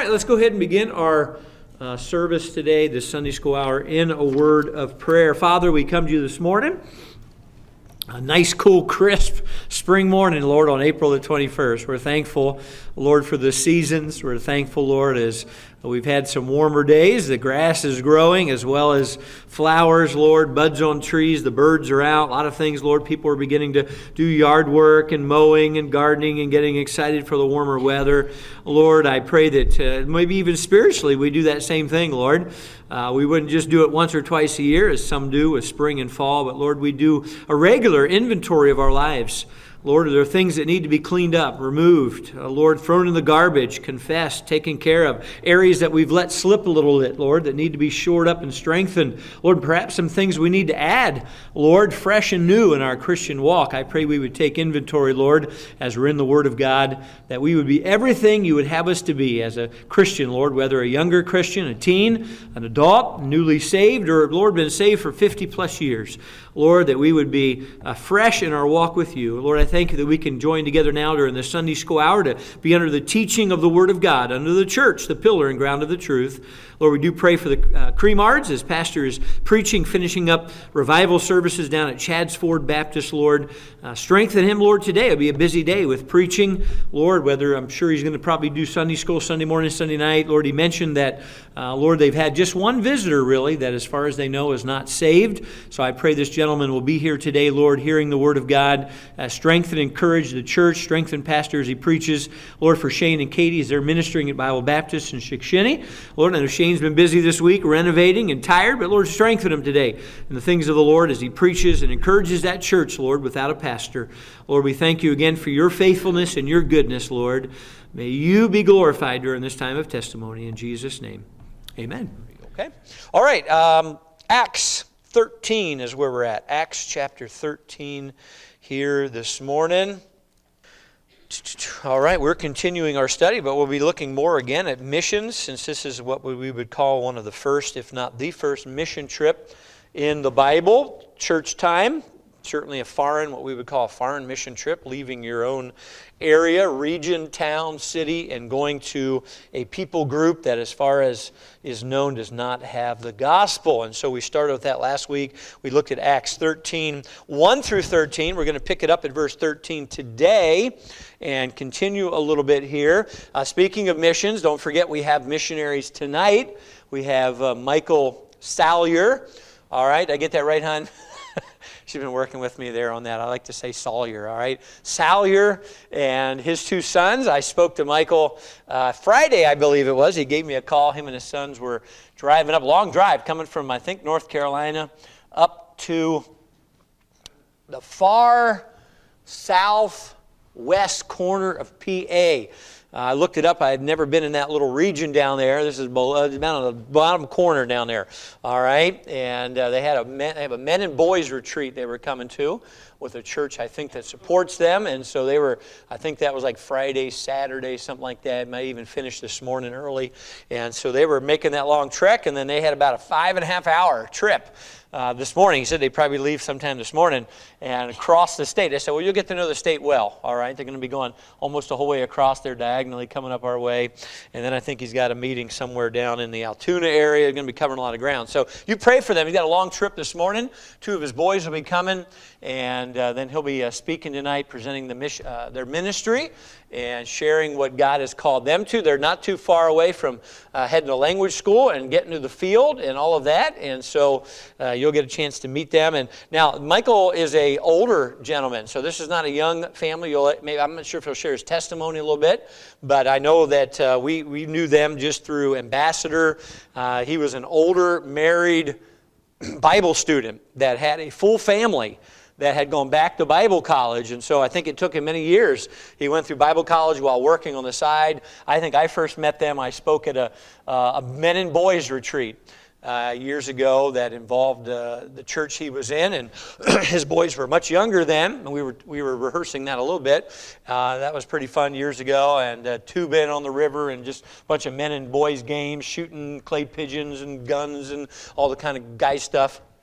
right, let's go ahead and begin our service today, this Sunday School Hour, in a word of prayer. Father, we come to you this morning. A nice, cool, crisp spring morning, Lord, on April the 21st. We're thankful, Lord, for the seasons. We're thankful, Lord, as we've had some warmer days. The grass is growing as well as flowers, Lord, buds on trees. The birds are out. A lot of things, Lord. People are beginning to do yard work and mowing and gardening and getting excited for the warmer weather. Lord, I pray that maybe even spiritually we do that same thing, Lord. We wouldn't just do it once or twice a year as some do with spring and fall, but Lord, we do a regular inventory of our lives. Lord, there are things that need to be cleaned up, removed, Lord, thrown in the garbage, confessed, taken care of. Areas that we've let slip a little bit, Lord, that need to be shored up and strengthened. Lord, perhaps some things we need to add, Lord, fresh and new in our Christian walk. I pray we would take inventory, Lord, as we're in the Word of God, that we would be everything you would have us to be as a Christian, Lord, whether a younger Christian, a teen, an adult, newly saved, or, Lord, been saved for 50 plus years. Lord, that we would be fresh in our walk with you. Lord, I thank you that we can join together now during the Sunday School Hour to be under the teaching of the Word of God, under the church, the pillar and ground of the truth. Lord, we do pray for the Creamards as Pastor is preaching, finishing up revival services down at Chadds Ford Baptist, Lord. Strengthen him, Lord, today. It'll be a busy day with preaching, Lord, whether I'm sure he's going to probably do Sunday school, Sunday morning, Sunday night. Lord, he mentioned that, Lord, they've had just one visitor, really, that as far as they know is not saved. So I pray this gentleman will be here today, Lord, hearing the Word of God. Strengthen and encourage the church, strengthen Pastor as he preaches. Lord, for Shane and Katie as they're ministering at Bible Baptist in Shikshini. Lord, I know Shane's been busy this week renovating and tired, but Lord, strengthen him today in the things of the Lord as he preaches and encourages that church, Lord, without a pastor. Lord, we thank you again for your faithfulness and your goodness, Lord. May you be glorified during this time of testimony. In Jesus' name, amen. Okay. All right. Acts 13 is where we're at. Acts chapter 13 here this morning. All right, we're continuing our study, but we'll be looking more again at missions, since this is what we would call one of the first, if not the first, mission trip in the Bible. Church time, certainly what we would call a foreign mission trip, leaving your own area, region, town, city, and going to a people group that, as far as is known, does not have the gospel. And so we started with that last week. We looked at Acts 13, 1 through 13. We're going to pick it up at verse 13 today and continue a little bit here. Speaking of missions, don't forget we have missionaries tonight. We have Michael Salyer. All right, did I get that right, hon? She's been working with me there on that. I like to say Sawyer, all right? Salyer and his two sons. I spoke to Michael Friday, I believe it was. He gave me a call. Him and his sons were driving up, long drive, coming from, I think, North Carolina, up to the far southwest corner of PA. I looked it up. I had never been in that little region down there. This is down on the bottom corner down there. All right, and they have a men and boys retreat they were coming to with a church, I think, that supports them. And so they were, I think that was like Friday, Saturday, something like that. Might even finish this morning early. And so they were making that long trek, and then they had about a 5.5 hour trip. This morning. He said they'd probably leave sometime this morning and cross the state. I said, well, you'll get to know the state well, all right? They're going to be going almost the whole way across there, diagonally coming up our way. And then I think he's got a meeting somewhere down in the Altoona area. They're going to be covering a lot of ground. So you pray for them. He's got a long trip this morning. 2 of his boys will be coming, and then he'll be speaking tonight, presenting their ministry and sharing what God has called them to. They're not too far away from heading to language school and getting to the field and all of that. And so you'll get a chance to meet them. And now Michael is an older gentleman, so this is not a young family. I'm not sure if he'll share his testimony a little bit, but I know that we knew them just through Ambassador. He was an older married Bible student that had a full family that had gone back to Bible college, and so I think it took him many years. He went through Bible college while working on the side. I think I first met them, I spoke at a men and boys retreat years ago that involved the church he was in, and his boys were much younger then, and we were rehearsing that a little bit. That was pretty fun years ago, and tubing on the river and just a bunch of men and boys games, shooting clay pigeons and guns and all the kind of guy stuff.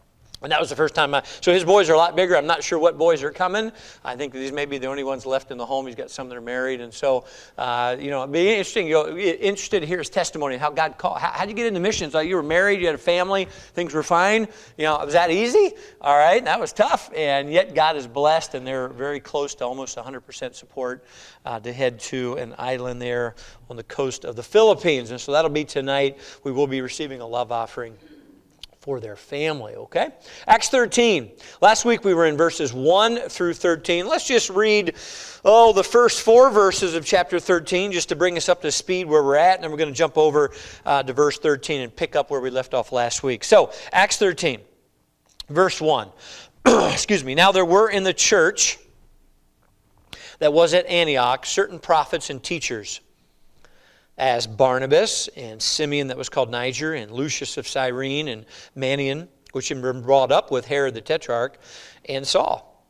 And that was the first time. So his boys are a lot bigger. I'm not sure what boys are coming. I think these may be the only ones left in the home. He's got some that are married. And so, it'd be interesting. Interested to hear his testimony, how God called. How'd you get into missions? Like, you were married, you had a family, things were fine. Was that easy? All right, that was tough. And yet God is blessed, and they're very close to almost 100% support to head to an island there on the coast of the Philippines. And so that'll be tonight. We will be receiving a love offering for their family, okay? Acts 13. Last week we were in verses 1 through 13. Let's just read, the first 4 verses of chapter 13 just to bring us up to speed where we're at, and then we're going to jump over to verse 13 and pick up where we left off last week. So, Acts 13, verse 1. Excuse me. Now there were in the church that was at Antioch certain prophets and teachers, as Barnabas and Simeon that was called Niger, and Lucius of Cyrene, and Manaen, which had been brought up with Herod the Tetrarch, and Saul.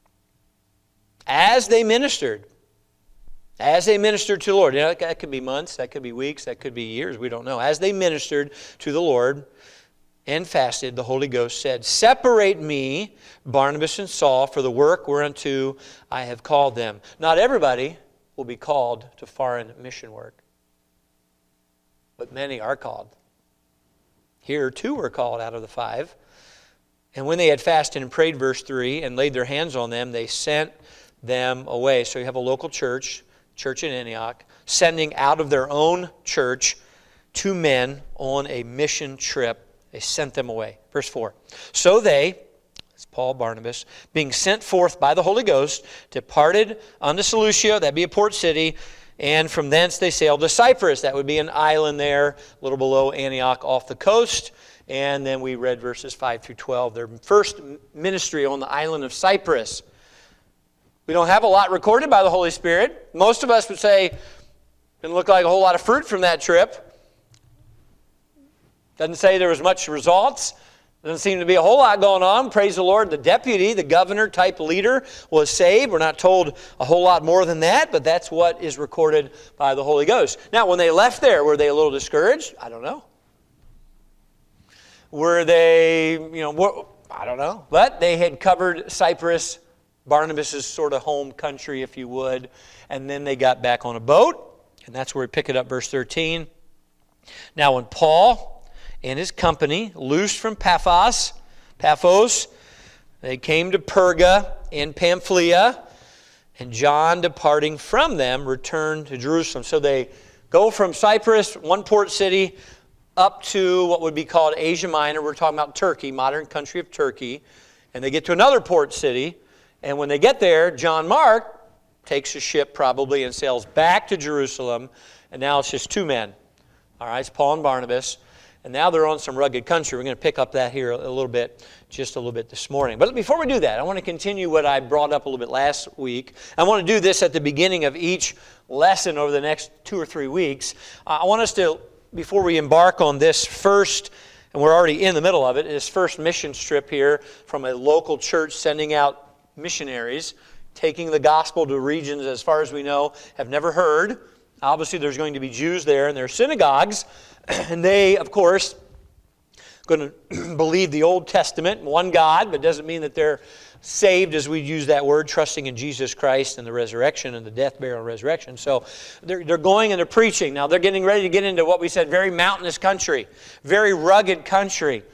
As they ministered to the Lord. That could be months, that could be weeks, that could be years, we don't know. As they ministered to the Lord and fasted, the Holy Ghost said, "Separate me, Barnabas and Saul, for the work whereunto I have called them." Not everybody will be called to foreign mission work, but many are called. Here 2 were called out of the 5. And when they had fasted and prayed, verse 3, and laid their hands on them, they sent them away. So you have a local church in Antioch, sending out of their own church 2 men on a mission trip. They sent them away. Verse 4. So they, that's Paul, Barnabas, being sent forth by the Holy Ghost, departed unto Seleucia, that'd be a port city, and from thence they sailed to Cyprus. That would be an island there, a little below Antioch off the coast. And then we read verses 5 through 12. Their first ministry on the island of Cyprus. We don't have a lot recorded by the Holy Spirit. Most of us would say, didn't look like a whole lot of fruit from that trip. Doesn't say there was much results. Doesn't seem to be a whole lot going on. Praise the Lord. The deputy, the governor type leader was saved. We're not told a whole lot more than that, but that's what is recorded by the Holy Ghost. Now, when they left there, were they a little discouraged? I don't know. Were they, I don't know. But they had covered Cyprus, Barnabas' sort of home country, if you would. And then they got back on a boat. And that's where we pick it up, verse 13. Now, when Paul and his company, loosed from Paphos, they came to Perga and Pamphylia, and John, departing from them, returned to Jerusalem. So they go from Cyprus, one port city, up to what would be called Asia Minor. We're talking about Turkey, modern country of Turkey. And they get to another port city, and when they get there, John Mark takes a ship probably and sails back to Jerusalem, and now it's just 2 men. All right, it's Paul and Barnabas. And now they're on some rugged country. We're going to pick up that here just a little bit this morning. But before we do that, I want to continue what I brought up a little bit last week. I want to do this at the beginning of each lesson over the next 2 or 3 weeks. I want us to, before we embark on this first, and we're already in the middle of it, this first mission trip here from a local church sending out missionaries, taking the gospel to regions as far as we know have never heard. Obviously, there's going to be Jews there in their synagogues. And they, of course, going to believe the Old Testament, one God, but doesn't mean that they're saved as we use that word, trusting in Jesus Christ and the resurrection and the death, burial, and resurrection. So they're going and they're preaching. Now they're getting ready to get into what we said, very mountainous country, very rugged country.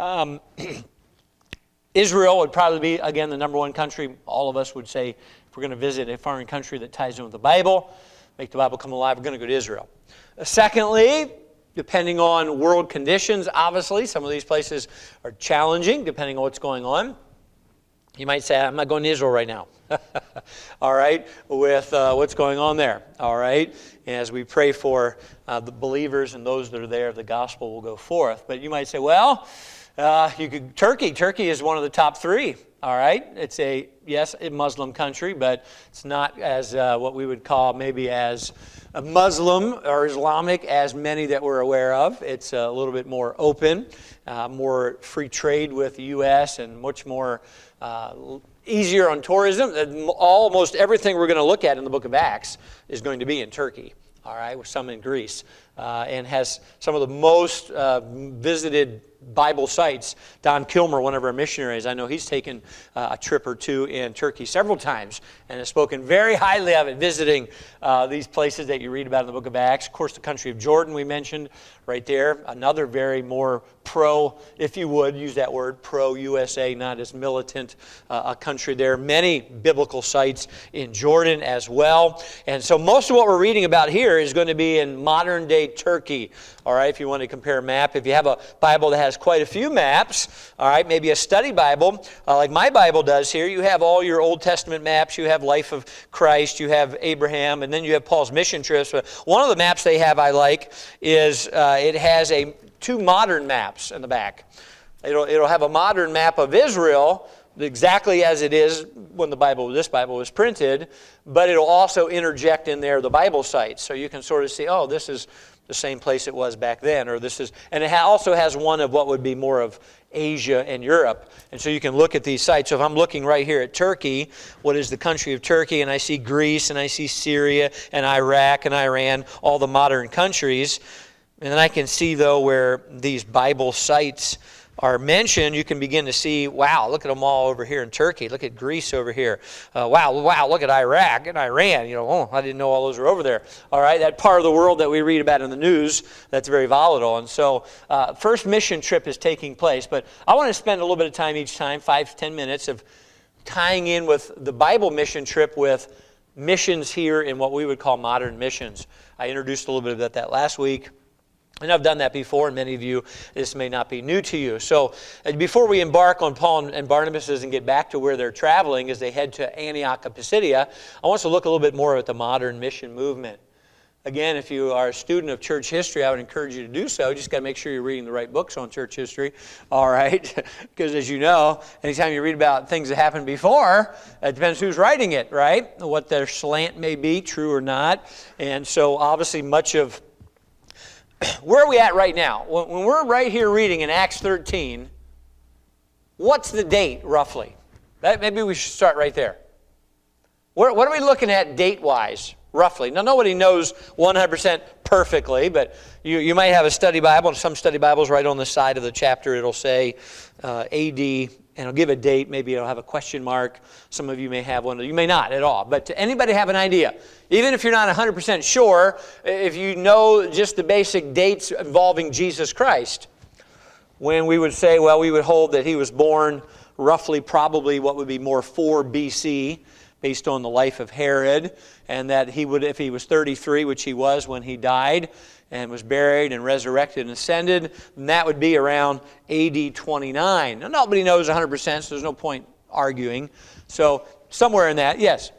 Israel would probably be, again, the number 1 country all of us would say, if we're going to visit a foreign country that ties in with the Bible, make the Bible come alive, we're going to go to Israel. Secondly, depending on world conditions, obviously, some of these places are challenging, depending on what's going on. You might say, I'm not going to Israel right now. All right, with what's going on there. All right, and as we pray for the believers and those that are there, the gospel will go forth. But you might say, well, Turkey. Turkey is one of the top 3. All right, it's a Muslim country, but it's not as what we would call maybe as a Muslim or Islamic as many that we're aware of. It's a little bit more open, more free trade with the U.S. and much more easier on tourism. Almost everything we're going to look at in the book of Acts is going to be in Turkey. All right, with some in Greece. and has some of the most visited Bible sites. Don Kilmer, one of our missionaries, I know he's taken a trip or two in Turkey several times and has spoken very highly of it, visiting these places that you read about in the book of Acts. Of course, the country of Jordan we mentioned right there. Another very more pro, if you would use that word, pro-USA, not as militant a country there. Many biblical sites in Jordan as well. And so most of what we're reading about here is going to be in modern-day Turkey. All right, if you want to compare a map. If you have a Bible that has quite a few maps, all right, maybe a study Bible, like my Bible does here, you have all your Old Testament maps, you have life of Christ, you have Abraham, and then you have Paul's mission trips. But one of the maps they have I like is it has two modern maps in the back. It'll have a modern map of Israel, exactly as it is when this Bible was printed, but it'll also interject in there the Bible sites. So you can sort of see, oh, this is the same place it was back then, or this is, and it also has one of what would be more of Asia and Europe. And so you can look at these sites. So if I'm looking right here at Turkey, what is the country of Turkey, and I see Greece, and I see Syria, and Iraq, and Iran, all the modern countries, and then I can see, though, where these Bible sites are mentioned, you can begin to see, wow, look at them all over here in Turkey. Look at Greece over here. Wow, look at Iraq and Iran. I didn't know all those were over there. All right, that part of the world that we read about in the news, that's very volatile. And so first mission trip is taking place. But I want to spend a little bit of time each time, 5 to 10 minutes, of tying in with the Bible mission trip with missions here in what we would call modern missions. I introduced a little bit of that last week. And I've done that before, and many of you, this may not be new to you. So before we embark on Paul and Barnabas and get back to where they're traveling as they head to Antioch of Pisidia, I want us to look a little bit more at the modern mission movement. Again, if you are a student of church history, I would encourage you to do so. You just got to make sure you're reading the right books on church history, all right? Because as you know, anytime you read about things that happened before, it depends who's writing it, right? What their slant may be, true or not. And so obviously much of where are we at right now? When we're right here reading in Acts 13, what's the date, roughly? Maybe we should start right there. What are we looking at date-wise, roughly? Now, nobody knows 100% perfectly, but you might have a study Bible, and some study Bibles right on the side of the chapter, it'll say AD, and it'll give a date. Maybe it'll have a question mark. Some of you may have one. You may not at all. But anybody have an idea? Even if you're not 100% sure, if you know just the basic dates involving Jesus Christ, when we would say, well, we would hold that he was born roughly probably what would be more 4 BC, based on the life of Herod, and that he would, if he was 33, which he was when he died, and was buried and resurrected and ascended, then that would be around AD 29. Now, nobody knows 100%, so there's no point arguing. So, somewhere in that, yes?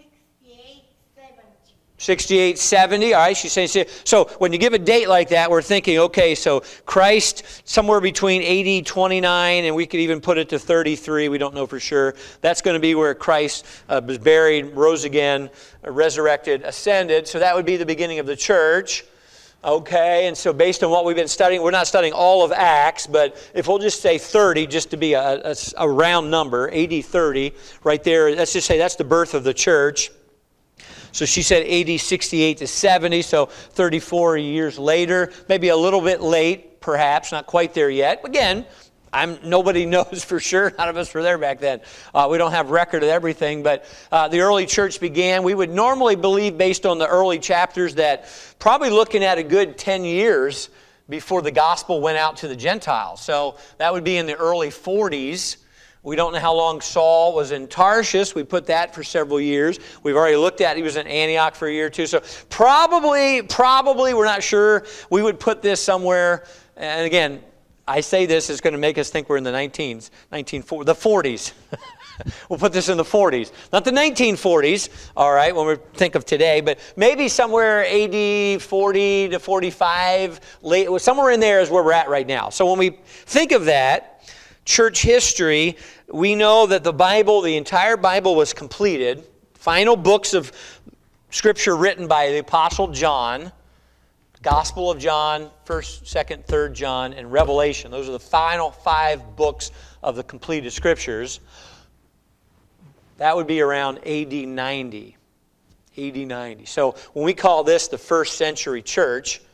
68, 70. All right, she's saying, so when you give a date like that, we're thinking, okay, so Christ, somewhere between AD 29, and we could even put it to 33, we don't know for sure. That's going to be where Christ was buried, rose again, resurrected, ascended. So that would be the beginning of the church. Okay, and so based on what we've been studying, we're not studying all of Acts, but if we'll just say 30, just to be a round number, AD 30, right there, let's just say that's the birth of the church. So she said AD 68 to 70, so 34 years later, maybe a little bit late, perhaps, not quite there yet. Again, nobody knows for sure. None of us were there back then. We don't have record of everything, but the early church began. We would normally believe, based on the early chapters, that probably looking at a good 10 years before the gospel went out to the Gentiles. So that would be in the early 40s. We don't know how long Saul was in Tarshish. We put that for several years. We've already looked at he was in Antioch for a year or two. So probably, we're not sure. We would put this somewhere, and again, I say this is going to make us think we're in the the 40s. We'll put this in the 40s. Not the 1940s, all right, when we think of today, but maybe somewhere AD 40 to 45, somewhere in there is where we're at right now. So when we think of that, church history, we know that the Bible, the entire Bible was completed. Final books of Scripture written by the Apostle John, Gospel of John, 1st, 2nd, 3rd John, and Revelation. Those are the final 5 books of the completed Scriptures. That would be around AD 90. AD 90. So when we call this the first century church,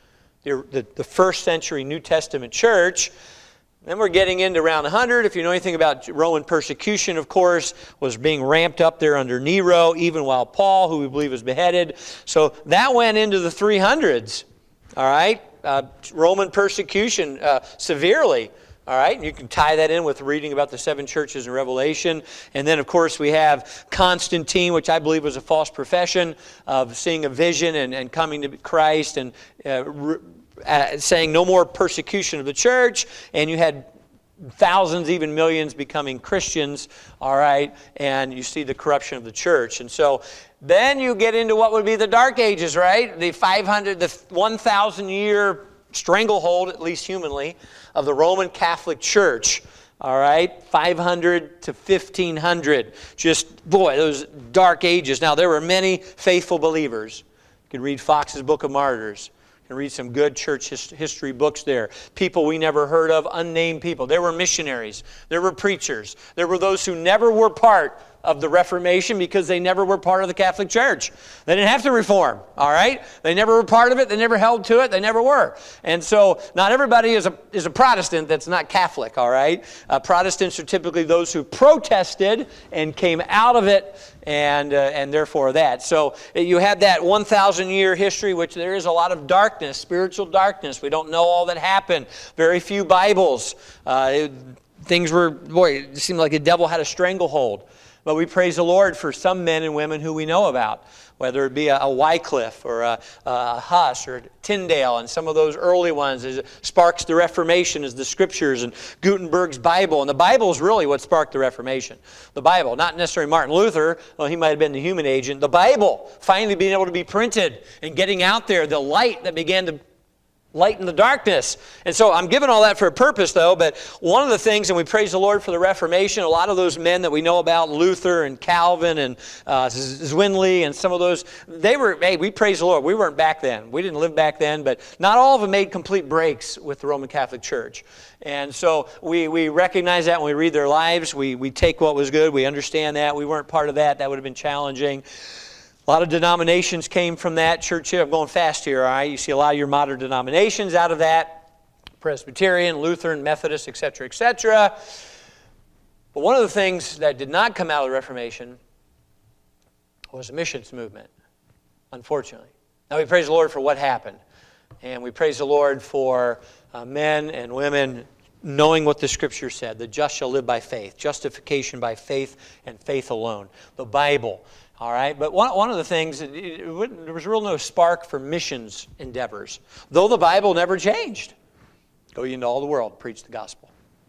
the first century New Testament church. Then we're getting into around 100. If you know anything about Roman persecution, of course, was being ramped up there under Nero, even while Paul, who we believe was beheaded. So that went into the 300s, all right? Roman persecution severely, all right? You can tie that in with reading about the 7 churches in Revelation. And then, of course, we have Constantine, which I believe was a false profession of seeing a vision and coming to Christ and saying no more persecution of the church, and you had thousands, even millions, becoming Christians, all right, and you see the corruption of the church. And so then you get into what would be the Dark Ages, right? The 1,000-year stranglehold, at least humanly, of the Roman Catholic Church. All right, 500 to 1500. Just, boy, those dark ages. Now, there were many faithful believers. You can read Fox's Book of Martyrs. You can read some good church history books there. People we never heard of, unnamed people. There were missionaries. There were preachers. There were those who never were part of the Reformation because they never were part of the Catholic Church. They didn't have to reform, all right? They never were part of it. They never held to it. They never were. And so not everybody is a Protestant that's not Catholic, all right? Protestants are typically those who protested and came out of it and therefore that. So you have that 1,000-year history, which there is a lot of darkness, spiritual darkness. We don't know all that happened. Very few Bibles. Things were, boy, it seemed like the devil had a stranglehold. But we praise the Lord for some men and women who we know about, whether it be a Wycliffe or a Huss or Tyndale and some of those early ones. It sparks the Reformation as the Scriptures and Gutenberg's Bible. And the Bible is really what sparked the Reformation. The Bible, not necessarily Martin Luther, well, he might have been the human agent. The Bible finally being able to be printed and getting out there, the light that began to lighten the darkness. And so I'm giving all that for a purpose, though, but one of the things, and we praise the Lord for the Reformation, a lot of those men that we know about, Luther and Calvin and Zwingli and some of those, we praise the Lord. We weren't back then. We didn't live back then, but not all of them made complete breaks with the Roman Catholic Church. And so we recognize that when we read their lives. We take what was good. We understand that. We weren't part of that. That would have been challenging. A lot of denominations came from that. Church, I'm going fast here, all right? You see a lot of your modern denominations out of that. Presbyterian, Lutheran, Methodist, etc., etc. But one of the things that did not come out of the Reformation was the missions movement, unfortunately. Now, we praise the Lord for what happened. And we praise the Lord for men and women knowing what the Scripture said. The just shall live by faith. Justification by faith and faith alone. The Bible. All right, but one of the things, there was real no spark for missions endeavors, though the Bible never changed. Go ye into all the world, preach the gospel.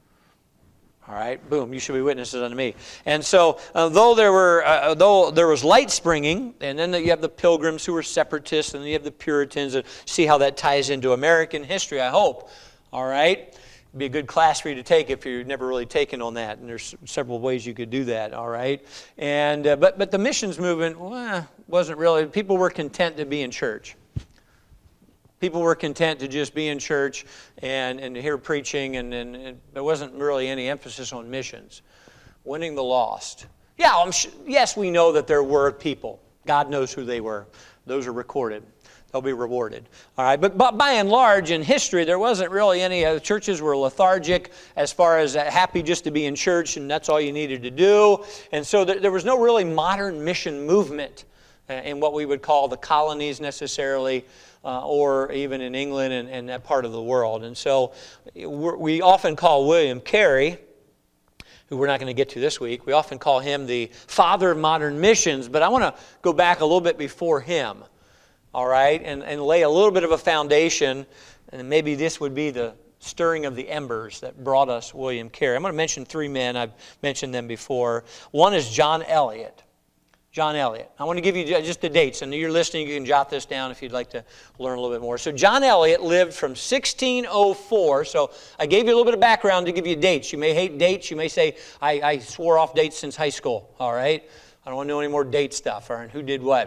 All right, boom, you should be witnesses unto me. And so, though there was light springing, and then you have the Pilgrims who were separatists, and then you have the Puritans, and see how that ties into American history, I hope. All right. Be a good class for you to take if you've never really taken on that, and there's several ways you could do that, all right? And but the missions movement wasn't really, people were content to be in church. People were content to just be in church and hear preaching, and there wasn't really any emphasis on missions. Winning the lost. Yeah, yes, we know that there were people. God knows who they were. Those are recorded. They'll be rewarded. All right, but by and large, in history, there wasn't really any. Churches were lethargic as far as happy just to be in church, and that's all you needed to do. And so there was no really modern mission movement in what we would call the colonies necessarily, or even in England and that part of the world. And so we often call William Carey, who we're not going to get to this week, we often call him the father of modern missions, but I want to go back a little bit before him. All right, and lay a little bit of a foundation, and maybe this would be the stirring of the embers that brought us William Carey. I'm going to mention 3 men. I've mentioned them before. One is John Eliot. John Eliot. I want to give you just the dates, and you're listening, you can jot this down if you'd like to learn a little bit more. So John Eliot lived from 1604, so I gave you a little bit of background to give you dates. You may hate dates. You may say, I swore off dates since high school, all right? I don't want to know any more date stuff, or who did what.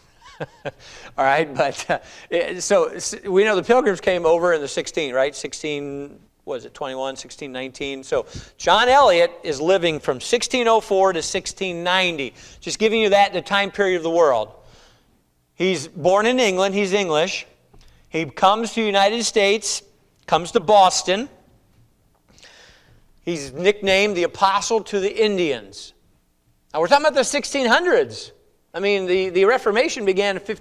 All right, but so we know the Pilgrims came over in the 16, right? 1619. So John Eliot is living from 1604 to 1690. Just giving you that, the time period of the world. He's born in England. He's English. He comes to the United States, comes to Boston. He's nicknamed the Apostle to the Indians. Now, we're talking about the 1600s. I mean, the Reformation began in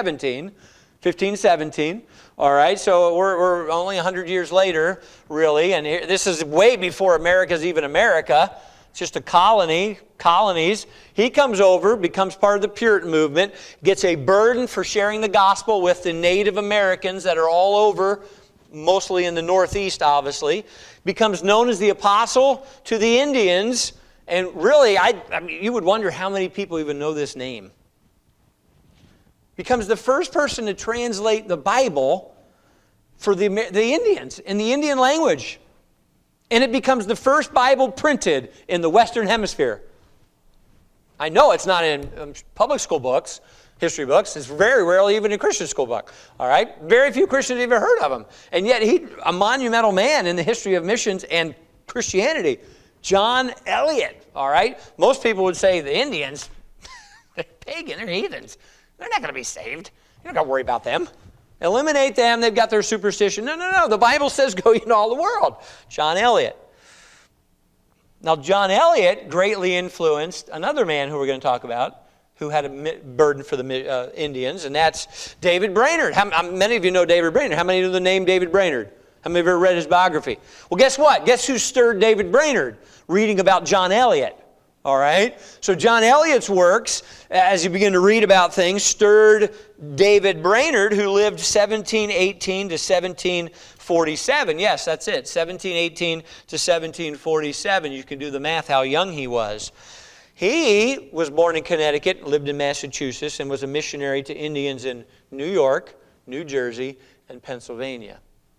1517. All right, so we're only 100 years later, really. And this is way before America's even America. It's just a colonies. He comes over, becomes part of the Puritan movement, gets a burden for sharing the gospel with the Native Americans that are all over, mostly in the Northeast, obviously. Becomes known as the Apostle to the Indians. And really, I mean, you would wonder how many people even know this name. Becomes the first person to translate the Bible for the Indians in the Indian language. And it becomes the first Bible printed in the Western Hemisphere. I know it's not in public school books, history books. It's very rarely even in a Christian school book. All right? Very few Christians have ever heard of him. And yet he's a monumental man in the history of missions and Christianity. John Eliot. All right? Most people would say the Indians, they're pagan, they're heathens. They're not going to be saved. You don't got to worry about them. Eliminate them. They've got their superstition. No. The Bible says go into all the world. John Eliot. Now, John Eliot greatly influenced another man who we're going to talk about who had a burden for the Indians, and that's David Brainerd. Many of you know David Brainerd. How many know the name David Brainerd? How many have ever read his biography? Well, guess what? Guess who stirred David Brainerd? Reading about John Eliot. All right? So John Eliot's works, as you begin to read about things, stirred David Brainerd, who lived 1718 to 1747. Yes, that's it. 1718 to 1747. You can do the math how young he was. He was born in Connecticut, lived in Massachusetts, and was a missionary to Indians in New York, New Jersey, and Pennsylvania.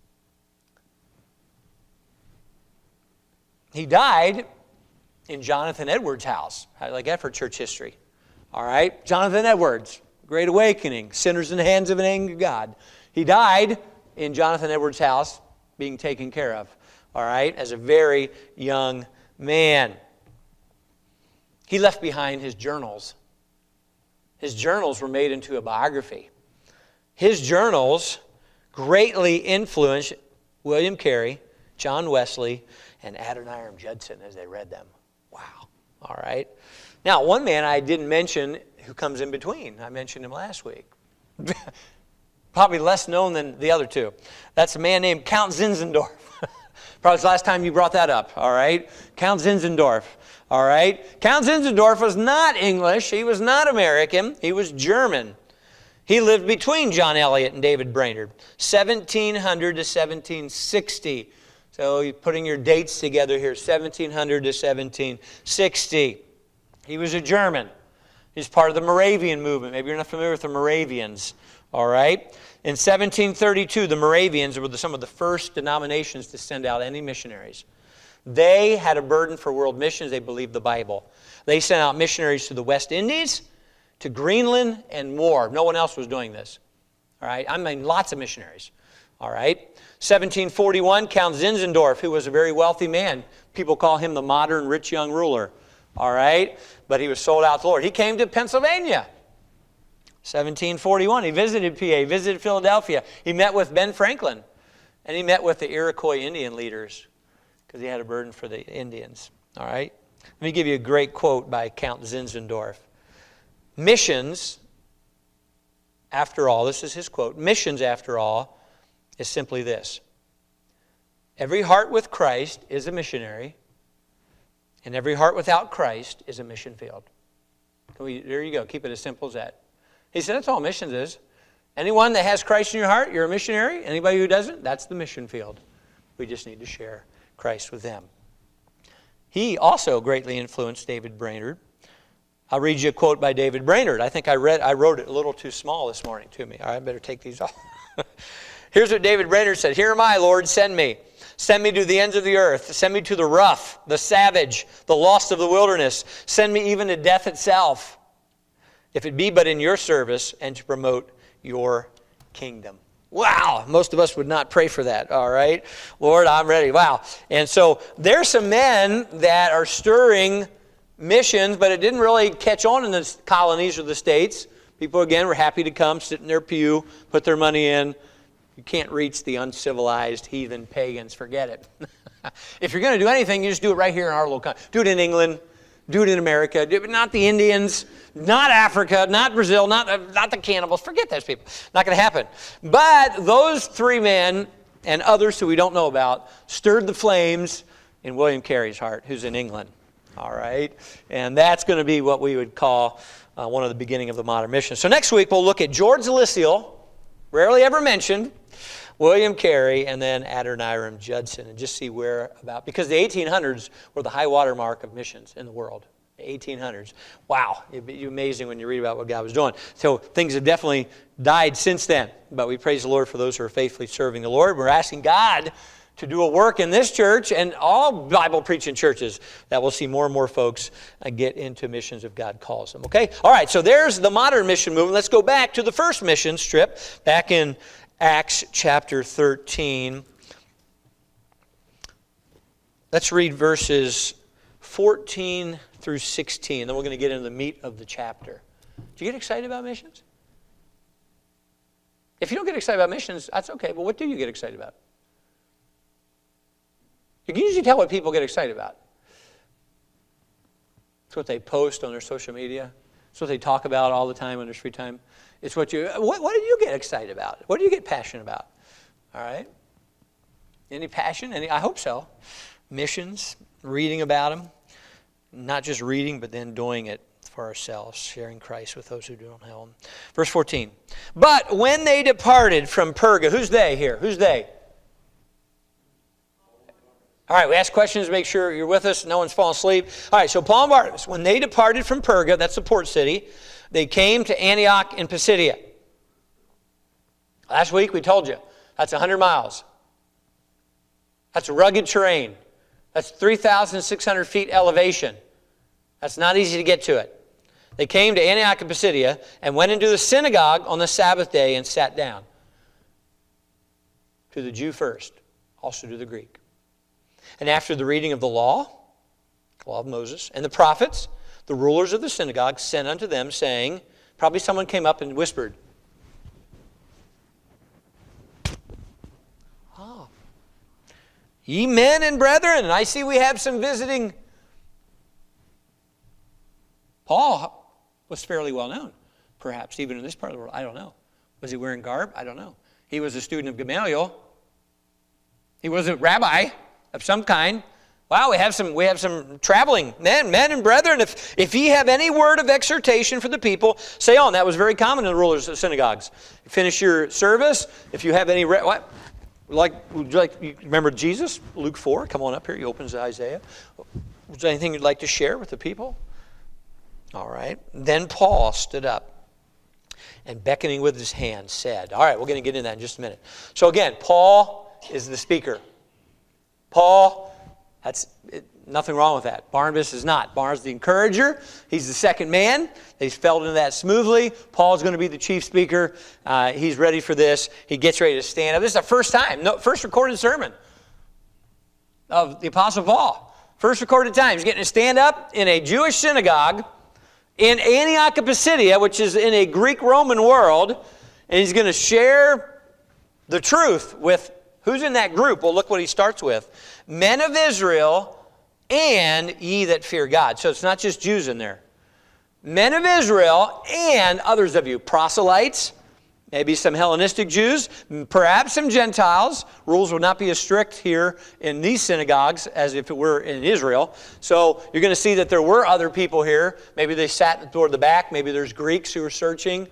He died in Jonathan Edwards' house. How do you like that for church history? All right, Jonathan Edwards, Great Awakening, sinners in the hands of an angry God. He died in Jonathan Edwards' house being taken care of, all right, as a very young man. He left behind his journals. His journals were made into a biography. His journals greatly influenced William Carey, John Wesley, and Adoniram Judson as they read them. Wow. All right. Now, one man I didn't mention who comes in between. I mentioned him last week. Probably less known than the other two. That's a man named Count Zinzendorf. Probably the last time you brought that up. All right. Count Zinzendorf. All right. Count Zinzendorf was not English. He was not American. He was German. He lived between John Eliot and David Brainerd, 1700 to 1760. So you're putting your dates together here, 1700 to 1760. He was a German. He's part of the Moravian movement. Maybe you're not familiar with the Moravians. All right? In 1732, the Moravians were some of the first denominations to send out any missionaries. They had a burden for world missions. They believed the Bible. They sent out missionaries to the West Indies, to Greenland, and more. No one else was doing this. All right? I mean, lots of missionaries. All right? 1741, Count Zinzendorf, who was a very wealthy man. People call him the modern rich young ruler. All right? But he was sold out to the Lord. He came to Pennsylvania. 1741, he visited PA, visited Philadelphia. He met with Ben Franklin. And he met with the Iroquois Indian leaders because he had a burden for the Indians. All right? Let me give you a great quote by Count Zinzendorf. Missions, after all, this is his quote, missions, after all, is simply this. Every heart with Christ is a missionary, and every heart without Christ is a mission field. There you go. Keep it as simple as that. He said that's all missions is. Anyone that has Christ in your heart, you're a missionary. Anybody who doesn't, that's the mission field. We just need to share Christ with them. He also greatly influenced David Brainerd. I'll read you a quote by David Brainerd. I think I wrote it a little too small this morning to me. All right, I better take these off. Here's what David Brainerd said. Here am I, Lord, send me. Send me to the ends of the earth. Send me to the rough, the savage, the lost of the wilderness. Send me even to death itself, if it be but in your service and to promote your kingdom. Wow, most of us would not pray for that, all right? Lord, I'm ready. Wow. And so there's some men that are stirring missions, but it didn't really catch on in the colonies or the states. People, again, were happy to come, sit in their pew, put their money in, You can't reach the uncivilized, heathen pagans. Forget it. If you're going to do anything, you just do it right here in our little country. Do it in England. Do it in America. Not the Indians, not Africa, not Brazil, not the cannibals. Forget those people. Not going to happen. But those three men and others who we don't know about stirred the flames in William Carey's heart, who's in England. All right? And that's going to be what we would call one of the beginning of the modern mission. So next week we'll look at George Lisle, rarely ever mentioned, William Carey, and then Adoniram Judson, and just see where about, because the 1800s were the high water mark of missions in the world. The 1800s. Wow. It'd be amazing when you read about what God was doing. So things have definitely died since then. But we praise the Lord for those who are faithfully serving the Lord. We're asking God to do a work in this church and all Bible preaching churches that we'll see more and more folks get into missions if God calls them. Okay? All right, so there's the modern mission movement. Let's go back to the first mission trip back in Acts chapter 13. Let's read verses 14 through 16. Then we're going to get into the meat of the chapter. Do you get excited about missions? If you don't get excited about missions, that's okay. But what do you get excited about? You can usually tell what people get excited about. It's what they post on their social media. It's what they talk about all the time on their free time. It's what do you get excited about? What do you get passionate about? All right? Any passion? I hope so. Missions, reading about them. Not just reading, but then doing it for ourselves, sharing Christ with those who don't know Him. Verse 14. But when they departed from Perga, who's they here? Who's they? All right, we ask questions to make sure you're with us. No one's falling asleep. All right, so Paul and Barnabas, when they departed from Perga, that's the port city, they came to Antioch in Pisidia. Last week we told you, that's 100 miles. That's rugged terrain. That's 3,600 feet elevation. That's not easy to get to it. They came to Antioch in Pisidia and went into the synagogue on the Sabbath day and sat down. To the Jew first, also to the Greek. And after the reading of the law of Moses, and the prophets, the rulers of the synagogue sent unto them, saying, probably someone came up and whispered, "Oh, ye men and brethren," and I see we have some visiting. Paul was fairly well known, perhaps, even in this part of the world. I don't know. Was he wearing garb? I don't know. He was a student of Gamaliel. He was a rabbi of some kind. Wow, we have some traveling men and brethren. If ye have any word of exhortation for the people, say on. That was very common in the rulers of synagogues. You finish your service. If you have any, what? You remember Jesus, Luke 4. Come on up here. He opens to Isaiah. Was there anything you'd like to share with the people? All right. Then Paul stood up and beckoning with his hand said, all right, we're going to get into that in just a minute. So again, Paul is the speaker. Paul, that's nothing wrong with that. Barnabas is not. Barnabas is the encourager. He's the second man. He's fell into that smoothly. Paul's going to be the chief speaker. He's ready for this. He gets ready to stand up. This is the first time, first recorded sermon of the Apostle Paul. First recorded time. He's getting to stand up in a Jewish synagogue in Antioch of Pisidia, which is in a Greek-Roman world, and he's going to share the truth with who's in that group? Well, look what he starts with. Men of Israel and ye that fear God. So it's not just Jews in there. Men of Israel and others of you. Proselytes, maybe some Hellenistic Jews, perhaps some Gentiles. Rules would not be as strict here in these synagogues as if it were in Israel. So you're going to see that there were other people here. Maybe they sat toward the back. Maybe there's Greeks who are searching.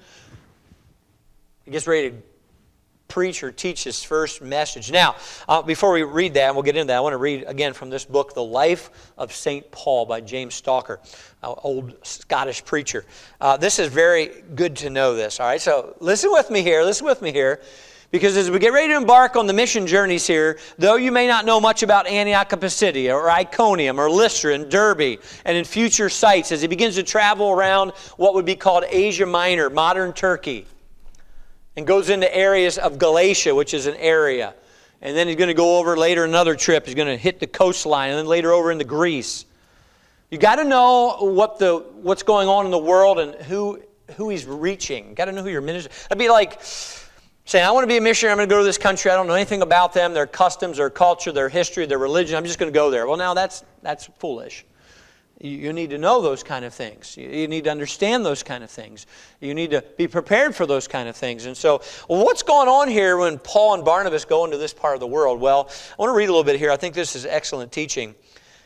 He gets ready to preach or teach his first message. Now, before we read that, and we'll get into that, I want to read again from this book, The Life of St. Paul by James Stalker, an old Scottish preacher. This is very good to know this, all right? So listen with me here, because as we get ready to embark on the mission journeys here, though you may not know much about Antioch of Pisidia or Iconium or Lystra and Derbe, and in future sites, as he begins to travel around what would be called Asia Minor, modern Turkey, and goes into areas of Galatia, which is an area. And then he's going to go over later another trip. He's going to hit the coastline, and then later over into Greece. You got to know what's going on in the world and who he's reaching. You got to know who your minister. That'd be like saying, I want to be a missionary, I'm going to go to this country, I don't know anything about them, their customs, their culture, their history, their religion, I'm just going to go there. Well, now that's foolish. You need to know those kind of things. You need to understand those kind of things. You need to be prepared for those kind of things. And so, what's going on here when Paul and Barnabas go into this part of the world? Well, I want to read a little bit here. I think this is excellent teaching.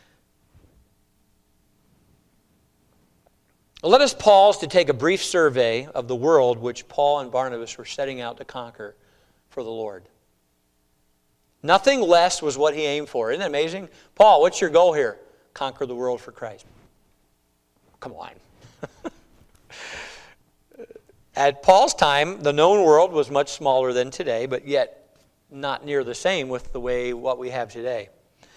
Let us pause to take a brief survey of the world which Paul and Barnabas were setting out to conquer for the Lord. Nothing less was what he aimed for. Isn't that amazing? Paul, what's your goal here? Conquer the world for Christ. Come on. At Paul's time, the known world was much smaller than today, but yet not near the same with what we have today.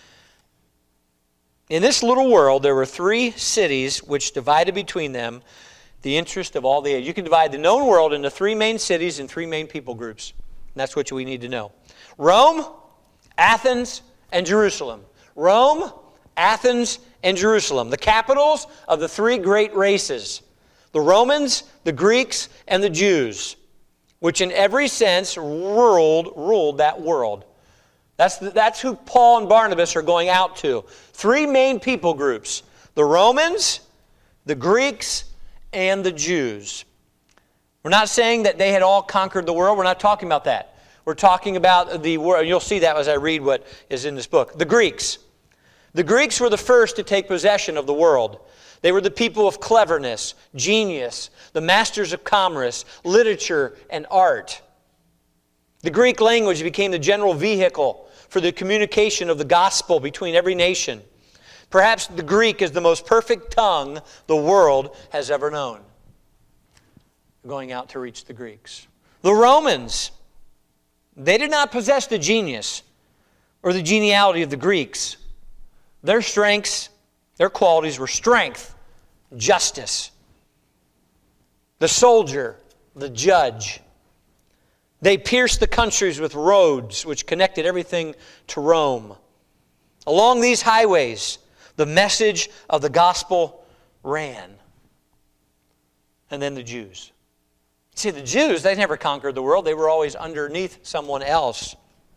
In this little world, there were 3 cities which divided between them the interest of all the age. You can divide the known world into 3 main cities and 3 main people groups. And that's what we need to know. Rome, Athens, and Jerusalem. Rome, Athens, and Jerusalem, the capitals of the 3 great races, the Romans, the Greeks, and the Jews, which in every sense ruled that world. That's who Paul and Barnabas are going out to. 3 main people groups, the Romans, the Greeks, and the Jews. We're not saying that they had all conquered the world. We're not talking about that. We're talking about the world. You'll see that as I read what is in this book. The Greeks. The Greeks were the first to take possession of the world. They were the people of cleverness, genius, the masters of commerce, literature, and art. The Greek language became the general vehicle for the communication of the gospel between every nation. Perhaps the Greek is the most perfect tongue the world has ever known. Going out to reach the Greeks. The Romans, they did not possess the genius or the geniality of the Greeks. Their strengths, their qualities were strength, justice, the soldier, the judge. They pierced the countries with roads which connected everything to Rome. Along these highways, the message of the gospel ran. And then the Jews. See, the Jews, they never conquered the world. They were always underneath someone else.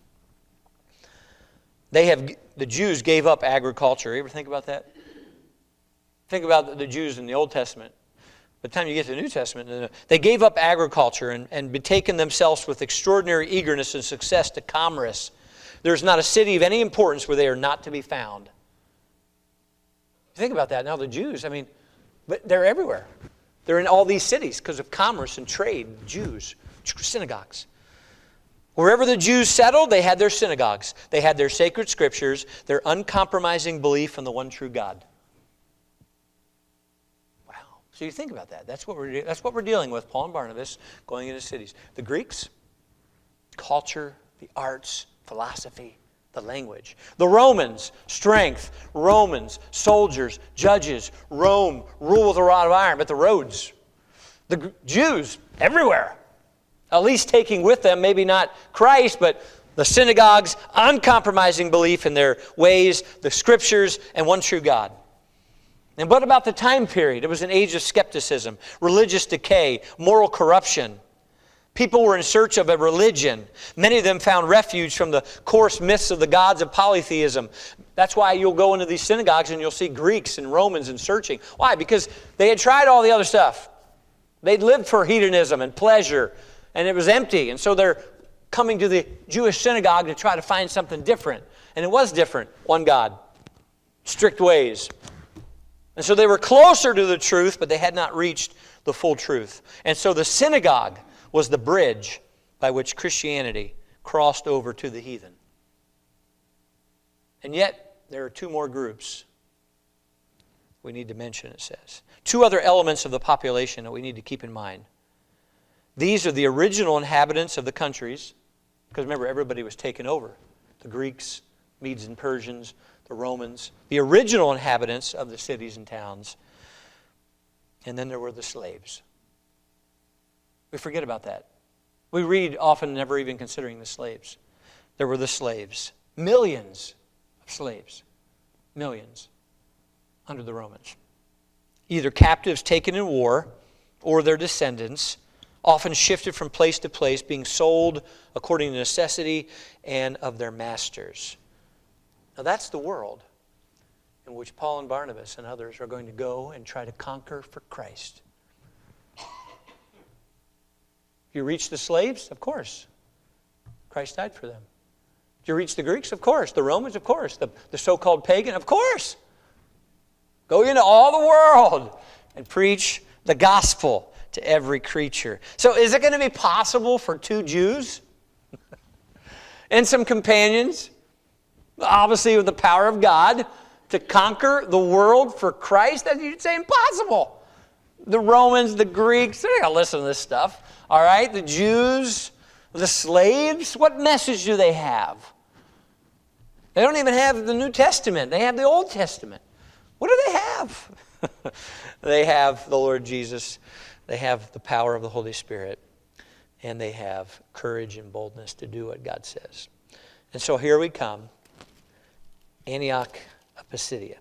The Jews gave up agriculture. You ever think about that? Think about the Jews in the Old Testament. By the time you get to the New Testament, they gave up agriculture and betaken themselves with extraordinary eagerness and success to commerce. There's not a city of any importance where they are not to be found. Think about that. Now the Jews, but they're everywhere. They're in all these cities because of commerce and trade. Jews, synagogues. Wherever the Jews settled, they had their synagogues. They had their sacred scriptures, their uncompromising belief in the one true God. Wow. So you think about that. That's what we're dealing with, Paul and Barnabas, going into cities. The Greeks, culture, the arts, philosophy, the language. The Romans, strength. Romans, soldiers, judges. Rome, rule with a rod of iron, but the roads. The Jews, everywhere. At least taking with them, maybe not Christ, but the synagogues, uncompromising belief in their ways, the scriptures, and one true God. And what about the time period? It was an age of skepticism, religious decay, moral corruption. People were in search of a religion. Many of them found refuge from the coarse myths of the gods of polytheism. That's why you'll go into these synagogues and you'll see Greeks and Romans and searching. Why? Because they had tried all the other stuff. They'd lived for hedonism and pleasure, and it was empty. And so they're coming to the Jewish synagogue to try to find something different. And it was different. One God. Strict ways. And so they were closer to the truth, but they had not reached the full truth. And so the synagogue was the bridge by which Christianity crossed over to the heathen. And yet, there are 2 more groups we need to mention, it says. 2 other elements of the population that we need to keep in mind. These are the original inhabitants of the countries, because remember, everybody was taken over. The Greeks, Medes and Persians, the Romans, the original inhabitants of the cities and towns. And then there were the slaves. We forget about that. We read often never even considering the slaves. There were the slaves. Millions of slaves. Millions. Under the Romans. Either captives taken in war, or their descendants, often shifted from place to place, being sold according to necessity and of their masters. Now that's the world in which Paul and Barnabas and others are going to go and try to conquer for Christ. You reach the slaves? Of course. Christ died for them. Did you reach the Greeks? Of course. The Romans? Of course. The so-called pagan? Of course. Go into all the world and preach the gospel to every creature. So is it going to be possible for two Jews and some companions, obviously with the power of God, to conquer the world for Christ? That you'd say impossible. The Romans, the Greeks, they're not going to listen to this stuff. All right? The Jews, the slaves, what message do they have? They don't even have the New Testament. They have the Old Testament. What do they have? They have the Lord Jesus. They have the power of the Holy Spirit. And they have courage and boldness to do what God says. And so here we come. Antioch of Pisidia.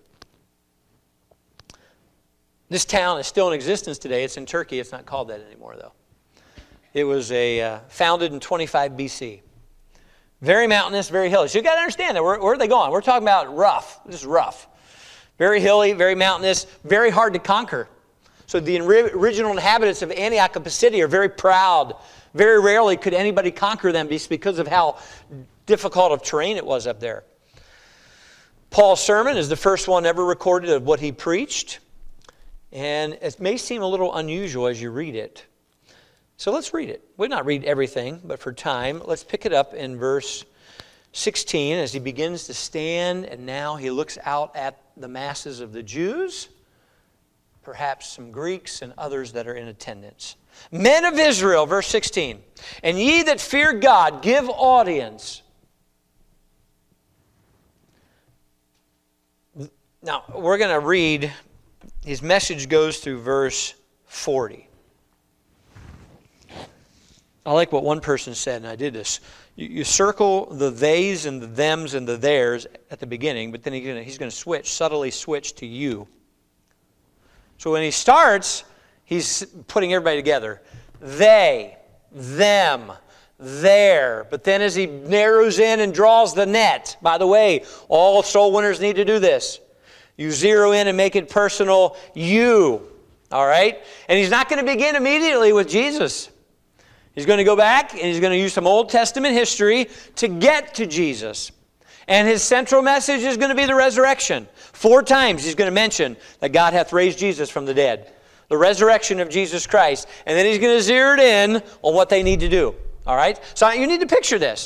This town is still in existence today. It's in Turkey. It's not called that anymore, though. It was founded in 25 BC. Very mountainous, very hilly. So you've got to understand that. Where are they going? We're talking about rough. This is rough. Very hilly, very mountainous, very hard to conquer. So the original inhabitants of Antioch of Pisidia are very proud. Very rarely could anybody conquer them because of how difficult of terrain it was up there. Paul's sermon is the first one ever recorded of what he preached. And it may seem a little unusual as you read it. So let's read it. We'll not read everything, but for time, let's pick it up in verse 16 as he begins to stand, and now he looks out at the masses of the Jews, perhaps some Greeks and others that are in attendance. Men of Israel, verse 16, and ye that fear God, give audience. Now, we're going to read, his message goes through verse 40. I like what one person said, and I did this. You circle the theys and the thems and the theirs at the beginning, but then he's going to subtly switch to you. So when he starts, he's putting everybody together. They, them, there. But then as he narrows in and draws the net, by the way, all soul winners need to do this. You zero in and make it personal, you. All right? And he's not going to begin immediately with Jesus. He's going to go back and he's going to use some Old Testament history to get to Jesus. And his central message is going to be the resurrection. 4 times he's going to mention that God hath raised Jesus from the dead. The resurrection of Jesus Christ. And then he's going to zero it in on what they need to do. All right? So you need to picture this.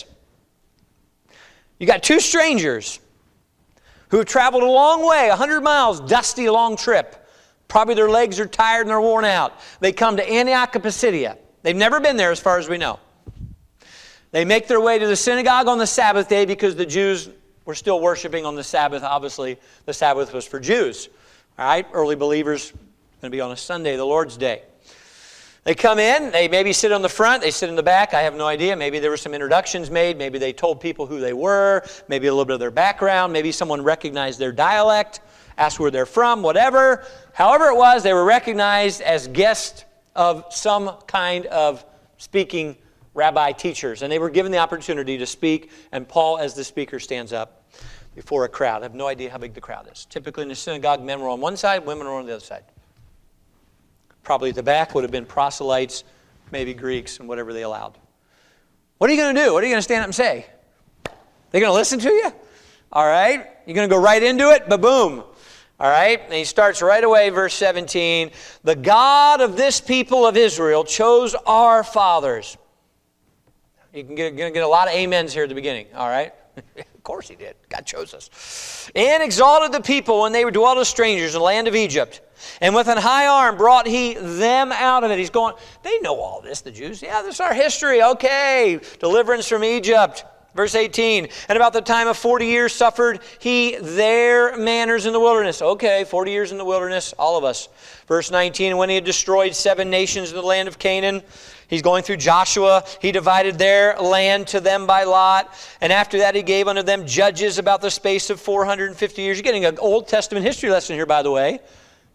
You got 2 strangers who have traveled a long way, 100 miles, dusty, long trip. Probably their legs are tired and they're worn out. They come to Antioch of Pisidia. They've never been there as far as we know. They make their way to the synagogue on the Sabbath day because the Jews were still worshiping on the Sabbath. Obviously, the Sabbath was for Jews. All right? Early believers, going to be on a Sunday, the Lord's Day. They come in. They maybe sit on the front. They sit in the back. I have no idea. Maybe there were some introductions made. Maybe they told people who they were. Maybe a little bit of their background. Maybe someone recognized their dialect, asked where they're from, whatever. However it was, they were recognized as guests of some kind of speaking rabbi teachers. And they were given the opportunity to speak. And Paul, as the speaker, stands up before a crowd. I have no idea how big the crowd is. Typically in the synagogue, men were on one side, women were on the other side. Probably at the back would have been proselytes, maybe Greeks, and whatever they allowed. What are you going to do? What are you going to stand up and say? They're going to listen to you? All right? You're going to go right into it? Ba-boom. All right? And he starts right away, verse 17. The God of this people of Israel chose our fathers. You're going to get a lot of amens here at the beginning. All right? Of course he did. God chose us. And exalted the people when they were dwelt as strangers in the land of Egypt. And with an high arm brought he them out of it. He's going, they know all this, the Jews. Yeah, this is our history. Okay. Deliverance from Egypt. Verse 18, and about the time of 40 years suffered he their manners in the wilderness. Okay, 40 years in the wilderness, all of us. Verse 19, and when he had destroyed 7 nations in the land of Canaan, he's going through Joshua, he divided their land to them by lot. And after that he gave unto them judges about the space of 450 years. You're getting an Old Testament history lesson here, by the way.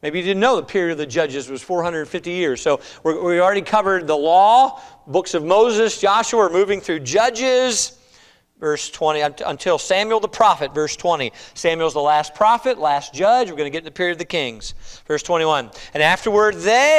Maybe you didn't know the period of the judges was 450 years. So we already covered the law, books of Moses, Joshua. We're moving through Judges, verse 20, until Samuel the prophet, verse 20. Samuel's the last prophet, last judge. We're going to get in the period of the kings. Verse 21. And afterward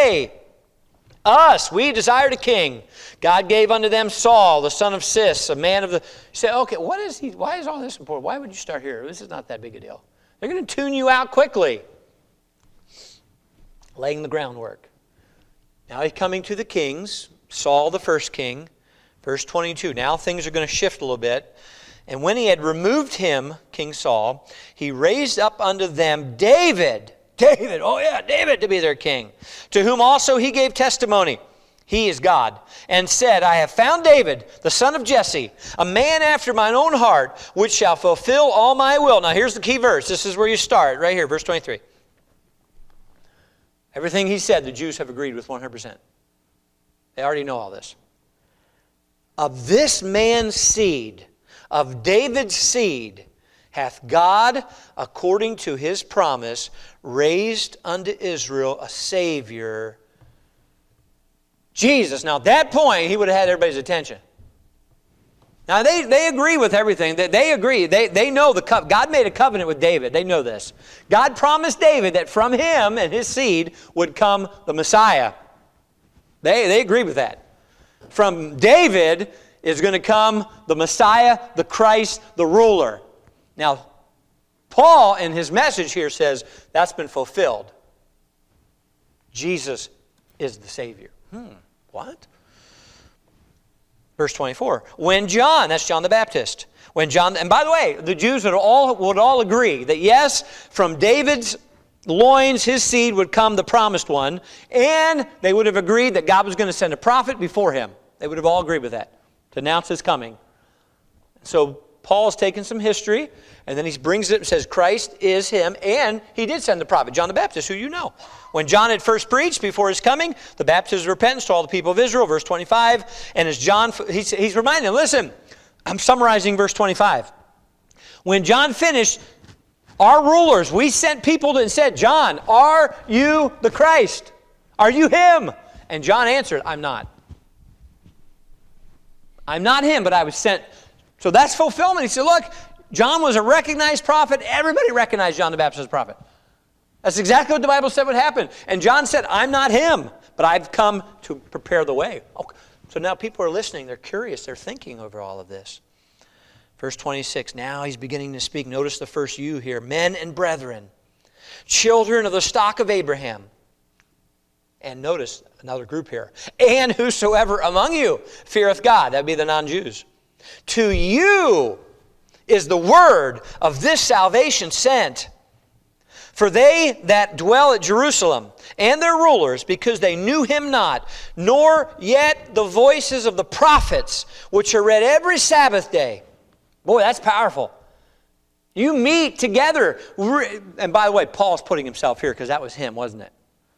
we desired a king. God gave unto them Saul, the son of Cis, a man of the... You say, okay, why is all this important? Why would you start here? This is not that big a deal. They're going to tune you out quickly. Laying the groundwork. Now he's coming to the kings. Saul, the first king. Verse 22. Now things are going to shift a little bit. And when he had removed him, King Saul, he raised up unto them David, to be their king, to whom also he gave testimony. He is God. And said, I have found David, the son of Jesse, a man after mine own heart, which shall fulfill all my will. Now here's the key verse. This is where you start, right here, verse 23. Everything he said, the Jews have agreed with 100%. They already know all this. Of this man's seed, of David's seed, hath God, according to his promise, raised unto Israel a Savior, Jesus. Now at that point, he would have had everybody's attention. Now they agree with everything. They agree. They know God made a covenant with David. They know this. God promised David that from him and his seed would come the Messiah. They agree with that. From David is going to come the Messiah, the Christ, the ruler. Now, Paul in his message here says that's been fulfilled. Jesus is the Savior. What? Verse 24, when John, that's John the Baptist, when John, and by the way, the Jews would all agree that yes, from David's loins, his seed would come the promised one, and they would have agreed that God was going to send a prophet before him. They would have all agreed with that, to announce his coming. So Paul's taken some history, and then he brings it and says Christ is him, and he did send the prophet, John the Baptist, who you know. When John had first preached before his coming, the baptism of repentance to all the people of Israel, verse 25, and as John, he's reminding them, listen, I'm summarizing verse 25. When John finished, our rulers, we sent people and said, John, are you the Christ? Are you him? And John answered, I'm not. I'm not him, but I was sent. So that's fulfillment. He said, look, John was a recognized prophet. Everybody recognized John the Baptist as a prophet. That's exactly what the Bible said would happen. And John said, I'm not him, but I've come to prepare the way. Okay. So now people are listening. They're curious. They're thinking over all of this. Verse 26, now he's beginning to speak. Notice the first you here. Men and brethren, children of the stock of Abraham. And notice another group here. And whosoever among you feareth God. That would be the non-Jews. To you is the word of this salvation sent. For they that dwell at Jerusalem and their rulers, because they knew him not, nor yet the voices of the prophets, which are read every Sabbath day. Boy, that's powerful. You meet together. And by the way, Paul's putting himself here because that was him, wasn't it?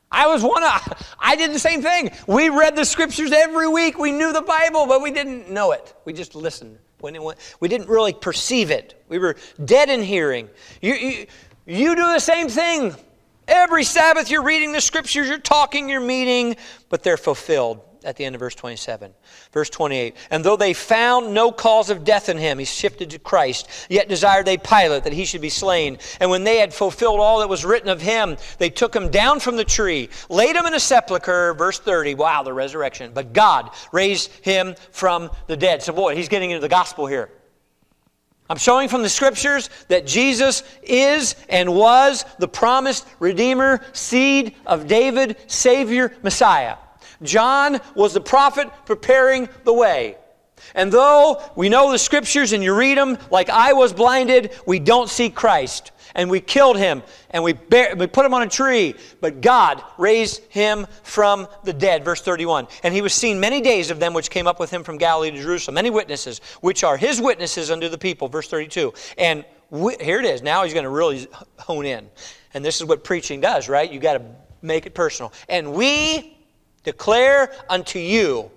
I did the same thing. We read the scriptures every week. We knew the Bible, but we didn't know it. We just listened. We didn't really perceive it. We were dead in hearing. You do the same thing. Every Sabbath you're reading the scriptures, you're talking, you're meeting, but they're fulfilled at the end of verse 27. Verse 28, and though they found no cause of death in him, he shifted to Christ, yet desired they Pilate that he should be slain. And when they had fulfilled all that was written of him, they took him down from the tree, laid him in a sepulcher, verse 30, wow, the resurrection. But God raised him from the dead. So boy, he's getting into the gospel here. I'm showing from the scriptures that Jesus is and was the promised Redeemer, seed of David, Savior, Messiah. John was the prophet preparing the way. And though we know the scriptures and you read them, like I was blinded, we don't see Christ. And we killed him and we put him on a tree. But God raised him from the dead. Verse 31. And he was seen many days of them which came up with him from Galilee to Jerusalem. Many witnesses, which are his witnesses unto the people. Verse 32. And here it is. Now he's going to really hone in. And this is what preaching does, right? You got to make it personal. And we declare unto you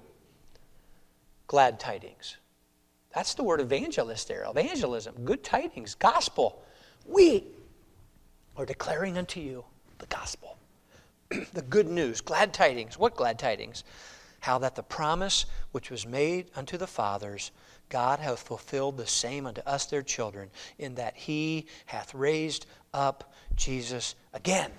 glad tidings. That's the word evangelist there. Evangelism, good tidings, gospel. We are declaring unto you. the gospel. The good news, glad tidings. What glad tidings? How that the promise which was made unto the fathers, God hath fulfilled the same unto us their children, in that he hath raised up Jesus again.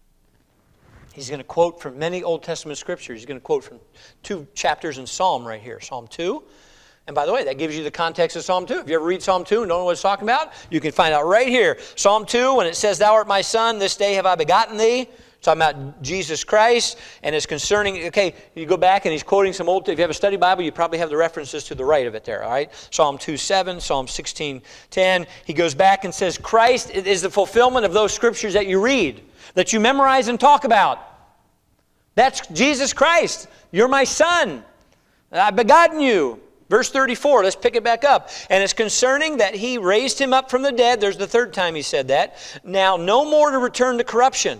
He's going to quote from many Old Testament scriptures. He's going to quote from 2 chapters in Psalm right here. Psalm 2. And by the way, that gives you the context of Psalm 2. If you ever read Psalm 2 and don't know what it's talking about, you can find out right here. Psalm 2, when it says, Thou art my son, this day have I begotten thee. It's talking about Jesus Christ. And it's concerning, okay, you go back and he's quoting some old, if you have a study Bible, you probably have the references to the right of it there, all right? Psalm 2:7, Psalm 16:10. He goes back and says, Christ is the fulfillment of those scriptures that you read, that you memorize and talk about. That's Jesus Christ. You're my son. I've begotten you. Verse 34, let's pick it back up. And it's concerning that he raised him up from the dead. There's the third time he said that. Now, no more to return to corruption.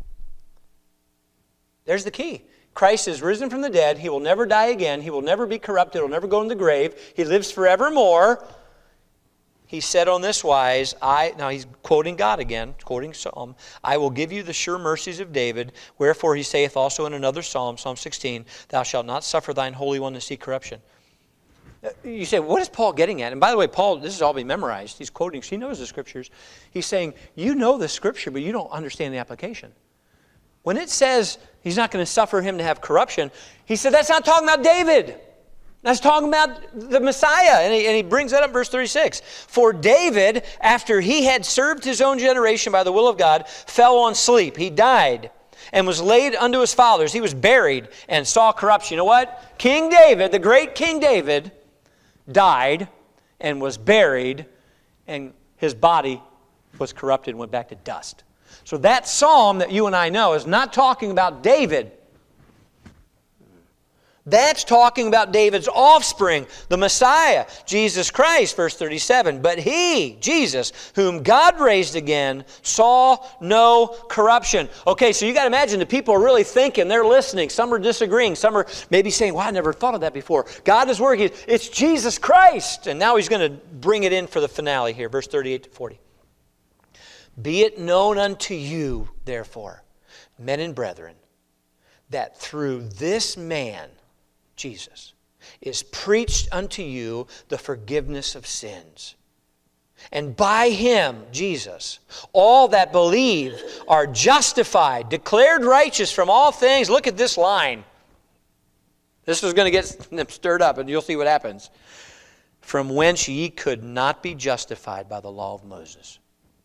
There's the key. Christ is risen from the dead. He will never die again. He will never be corrupted. He will never go in the grave. He lives forevermore. He said on this wise, now he's quoting God again, quoting Psalm, I will give you the sure mercies of David. Wherefore he saith also in another Psalm, Psalm 16, Thou shalt not suffer thine Holy One to see corruption. You say, what is Paul getting at? And by the way, Paul, this has all been memorized. He's quoting, he knows the scriptures. He's saying, you know the scripture, but you don't understand the application. When it says he's not going to suffer him to have corruption, he said that's not talking about David. That's talking about the Messiah. And he brings that up in verse 36. For David, after he had served his own generation by the will of God, fell on sleep. He died and was laid unto his fathers. He was buried and saw corruption. You know what? King David, the great King David, died and was buried, and his body was corrupted and went back to dust. So that psalm that you and I know is not talking about David. That's talking about David's offspring, the Messiah, Jesus Christ, verse 37. But he, Jesus, whom God raised again, saw no corruption. Okay, so you got to imagine the people are really thinking, they're listening. Some are disagreeing. Some are maybe saying, well, I never thought of that before. God is working. It's Jesus Christ. And now he's going to bring it in for the finale here, verse 38 to 40. Be it known unto you, therefore, men and brethren, that through this man, Jesus, is preached unto you the forgiveness of sins. And by him, Jesus, all that believe are justified, declared righteous from all things. Look at this line. This is going to get them stirred up, and you'll see what happens. From whence ye could not be justified by the law of Moses.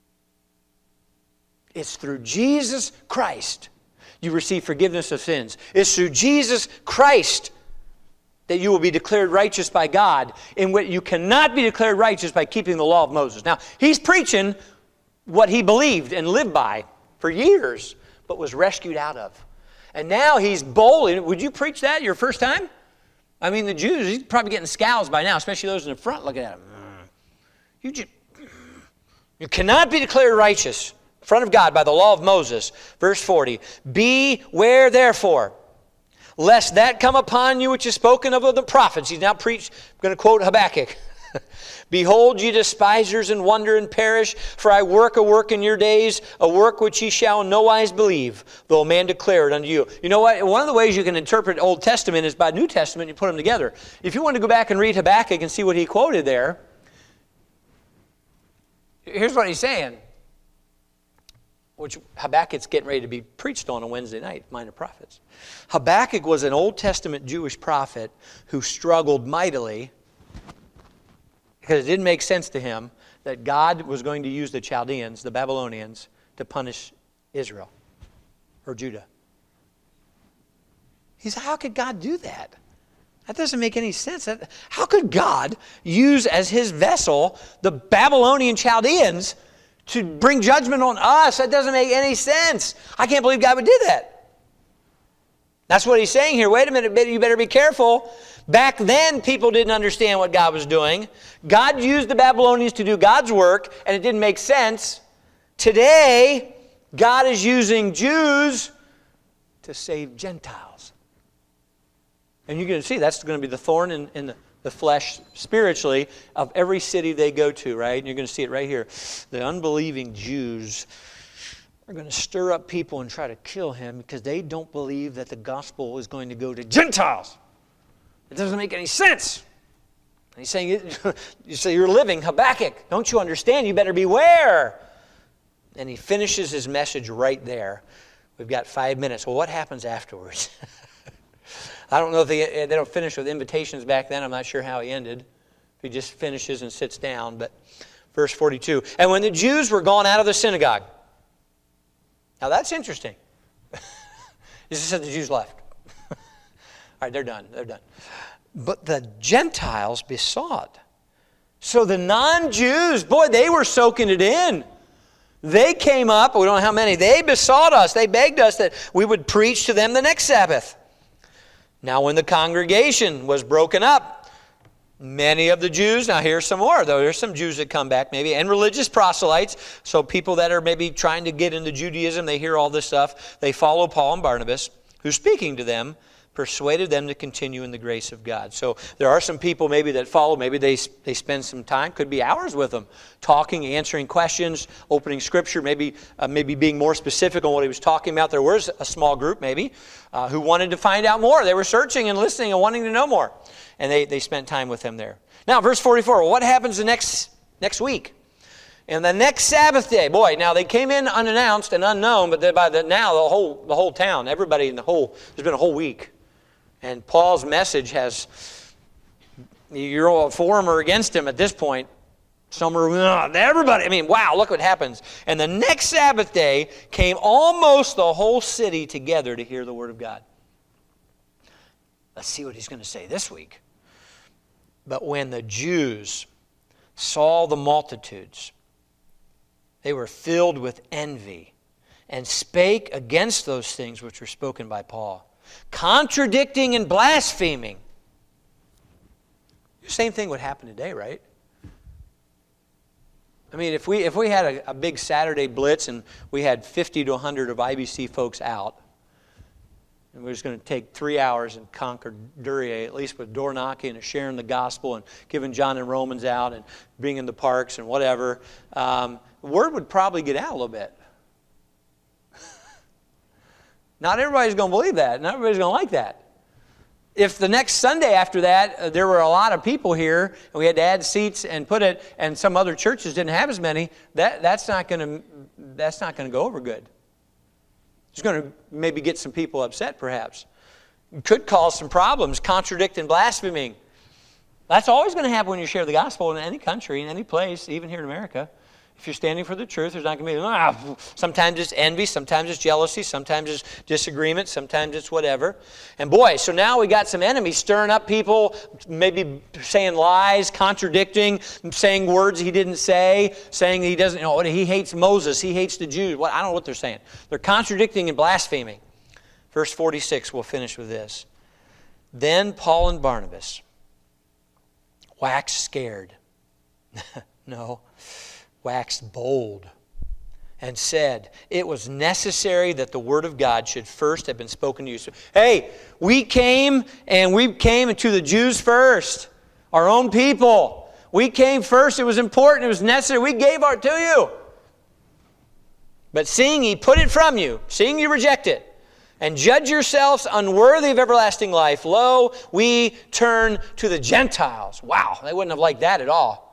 It's through Jesus Christ you receive forgiveness of sins. It's through Jesus Christ that you will be declared righteous by God, in which you cannot be declared righteous by keeping the law of Moses. Now, he's preaching what he believed and lived by for years, but was rescued out of. And now he's bold. Would you preach that your first time? I mean, the Jews, he's probably getting scowls by now, especially those in the front looking at him. You cannot be declared righteous in front of God by the law of Moses. Verse 40, beware therefore, lest that come upon you which is spoken of the prophets. He's now going to quote Habakkuk. Behold, ye despisers, and wonder and perish, for I work a work in your days, a work which ye shall in no wise believe, though a man declare it unto you. You know what? One of the ways you can interpret Old Testament is by New Testament, you put them together. If you want to go back and read Habakkuk and see what he quoted there, here's what he's saying, which Habakkuk's getting ready to be preached on a Wednesday night, Minor Prophets. Habakkuk was an Old Testament Jewish prophet who struggled mightily because it didn't make sense to him that God was going to use the Chaldeans, the Babylonians, to punish Israel or Judah. He said, how could God do that? That doesn't make any sense. How could God use as his vessel the Babylonian Chaldeans to bring judgment on us? That doesn't make any sense. I can't believe God would do that. That's what he's saying here. Wait a minute, you better be careful. Back then, people didn't understand what God was doing. God used the Babylonians to do God's work, and it didn't make sense. Today, God is using Jews to save Gentiles. And you're going to see that's going to be the thorn in the flesh spiritually of every city they go to, right? And you're going to see it right here. The unbelieving Jews are going to stir up people and try to kill him because they don't believe that the gospel is going to go to Gentiles. It doesn't make any sense. And he's saying, you say you're living Habakkuk. Don't you understand? You better beware. And he finishes his message right there. We've got 5 minutes. Well, what happens afterwards? I don't know if they don't finish with invitations back then. I'm not sure how he ended. If he just finishes and sits down. But verse 42. And when the Jews were gone out of the synagogue. Now that's interesting. Jesus said the Jews left. All right, they're done. They're done. But the Gentiles besought. So the non-Jews, boy, they were soaking it in. They came up, we don't know how many, they besought us, they begged us that we would preach to them the next Sabbath. Now when the congregation was broken up, many of the Jews, now here's some more, though there's some Jews that come back maybe, and religious proselytes, so people that are maybe trying to get into Judaism, they hear all this stuff, they follow Paul and Barnabas, who speaking to them, persuaded them to continue in the grace of God. So there are some people maybe that follow, maybe they spend some time, could be hours with them, talking, answering questions, opening Scripture, maybe being more specific on what he was talking about. There was a small group maybe who wanted to find out more. They were searching and listening and wanting to know more. And they spent time with him there. Now, verse 44, well, what happens the next week? And the next Sabbath day, boy, now they came in unannounced and unknown, but now the whole town, everybody in there's been a whole week. And Paul's message has, you're for him or against him at this point. Some are, everybody, wow, look what happens. And the next Sabbath day came almost the whole city together to hear the word of God. Let's see what he's going to say this week. But when the Jews saw the multitudes, they were filled with envy and spake against those things which were spoken by Paul, contradicting and blaspheming. The same thing would happen today, right? If we had a big Saturday blitz and we had 50 to 100 of IBC folks out, and we're just going to take 3 hours and conquer Duryea, at least with door knocking and sharing the gospel and giving John and Romans out and being in the parks and whatever, the word would probably get out a little bit. Not everybody's going to believe that. Not everybody's going to like that. If the next Sunday after that, there were a lot of people here, and we had to add seats and and some other churches didn't have as many, that's not going to go over good. It's going to maybe get some people upset, perhaps. It could cause some problems, contradicting, blaspheming. That's always going to happen when you share the gospel in any country, in any place, even here in America. If you're standing for the truth, there's not going to be, sometimes it's envy, sometimes it's jealousy, sometimes it's disagreement, sometimes it's whatever. And boy, so now we got some enemies stirring up people, maybe saying lies, contradicting, saying words he didn't say, saying he doesn't, he hates Moses, he hates the Jews. I don't know what they're saying. They're contradicting and blaspheming. Verse 46, we'll finish with this. Then Paul and Barnabas waxed scared. Waxed bold and said, it was necessary that the word of God should first have been spoken to you. So, hey, we came to the Jews first, our own people. We came first. It was important. It was necessary. We gave our to you. But seeing ye put it from you, seeing you reject it, and judge yourselves unworthy of everlasting life, lo, we turn to the Gentiles. Wow, they wouldn't have liked that at all.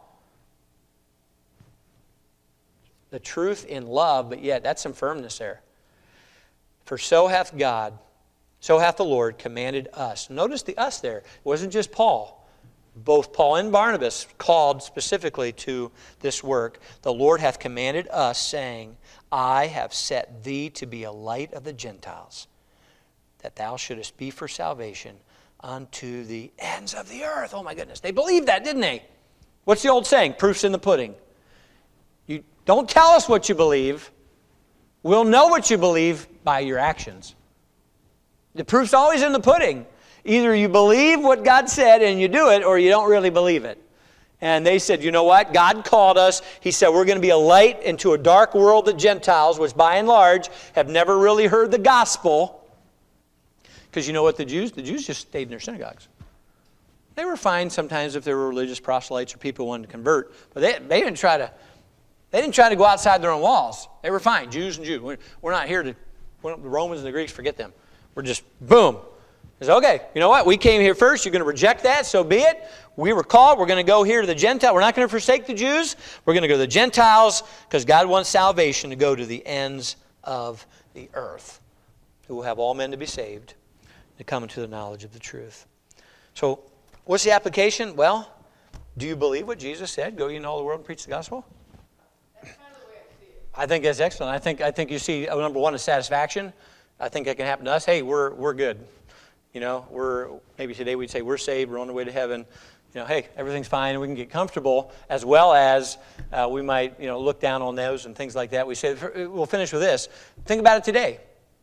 The truth in love, but yet that's some firmness there. For so hath the Lord commanded us. Notice the us there. It wasn't just Paul. Both Paul and Barnabas called specifically to this work. The Lord hath commanded us, saying, I have set thee to be a light of the Gentiles, that thou shouldest be for salvation unto the ends of the earth. Oh my goodness. They believed that, didn't they? What's the old saying? Proof's in the pudding. You don't tell us what you believe. We'll know what you believe by your actions. The proof's always in the pudding. Either you believe what God said and you do it, or you don't really believe it. And they said, you know what? God called us. He said, we're going to be a light into a dark world of Gentiles, which by and large have never really heard the gospel. Because you know what the Jews just stayed in their synagogues. They were fine sometimes if there were religious proselytes or people who wanted to convert. But they didn't try to They didn't try to go outside their own walls. They were fine, Jews and Jews. We're not here to, the Romans and the Greeks, forget them. We're just, boom. It's okay, you know what? We came here first. You're going to reject that, so be it. We were called. We're going to go here to the Gentiles. We're not going to forsake the Jews. We're going to go to the Gentiles because God wants salvation to go to the ends of the earth. Who will have all men to be saved, to come into the knowledge of the truth. So, what's the application? Well, do you believe what Jesus said? Go ye into all the world and preach the gospel? That's kind of the way I see it. I think that's excellent. I think you see, number one is satisfaction. I think that can happen to us. Hey, we're good. You know, maybe today we'd say we're saved, we're on the way to heaven. You know, hey, everything's fine, we can get comfortable, as well as we might, look down on those and things like that. We say, we'll finish with this. Think about it today.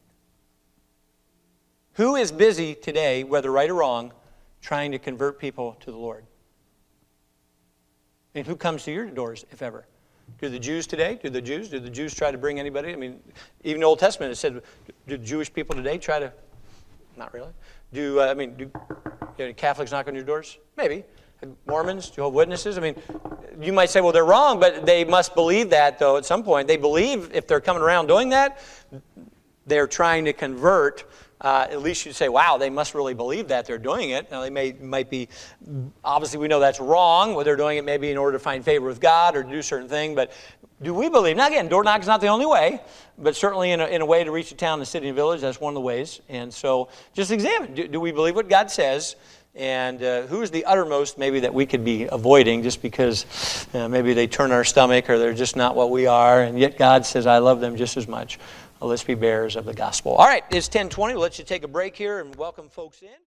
Who is busy today, whether right or wrong, trying to convert people to the Lord? I mean, who comes to your doors, if ever? Do the Jews today? Do the Jews try to bring anybody? I mean, even the Old Testament, it said, do Jewish people today try to? Not really. Do Catholics knock on your doors? Maybe. Mormons, Jehovah's Witnesses? I mean, you might say, well, they're wrong, but they must believe that, though, at some point. They believe if they're coming around doing that, they're trying to convert. At least you'd say, wow, they must really believe that they're doing it. Now, they might be, obviously we know that's wrong, whether they're doing it maybe in order to find favor with God or to do a certain thing, but do we believe? Now again, door knocking's not the only way, but certainly in a way to reach a town, a city, and village, that's one of the ways. And so just examine, do we believe what God says? And who is the uttermost maybe that we could be avoiding just because maybe they turn our stomach or they're just not what we are, and yet God says, I love them just as much. Well, let's be bearers of the gospel. All right, it's 10:20. We'll let you take a break here and welcome folks in.